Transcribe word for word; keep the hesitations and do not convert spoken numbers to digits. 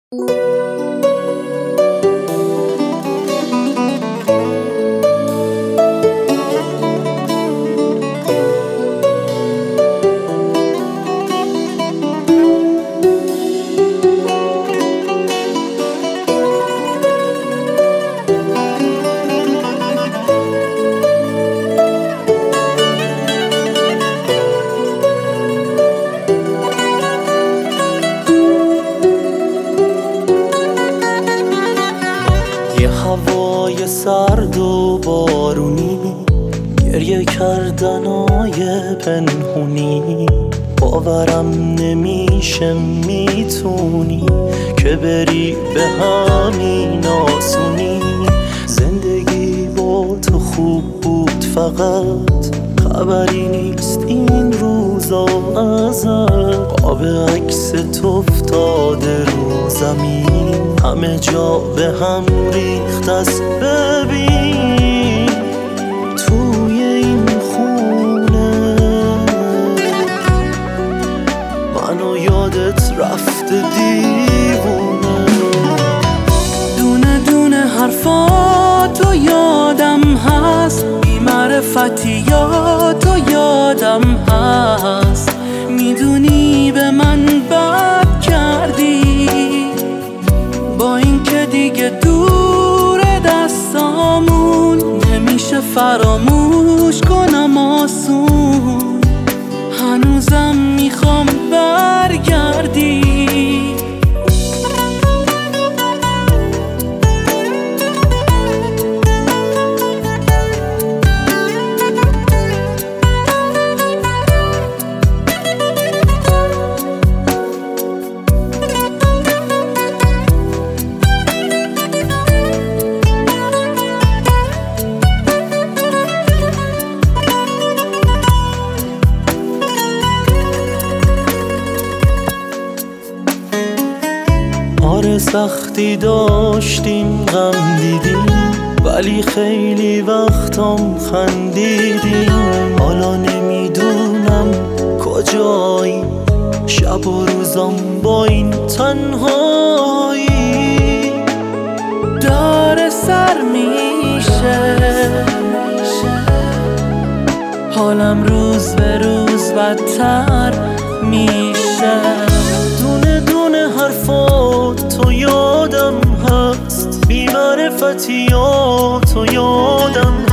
یه هوای سرد و بارونی، گریه کردنای پنهونی، باورم نمیشه میتونی که بری به همین آسونی. زندگی با تو خوب بود فقط خبری نیست این روزا ازت. قاب عکس تو افتاده رو زمین، همه جا به هم ریخت است. ببین توی این خونه منو یادت رفته دیوونه. دونه دونه حرفاتو یادم هست، بی معرفتی یادو یادم هست. میدونی به من بد کردی، با اینکه دیگه دور دستامون نمیشه فراموش کنم آسون. هنوزم میخوام برگردی. آره سختی داشتیم، غم دیدیم، ولی خیلی وقتام خندیدیم. حالا نمیدونم کجایی، شب و روزم با این تنهایی. داره سر میشه، حالم روز به روز بدتر میشه. دونه دونه حرفات تو یادم هست، بی معرفتی تو یادم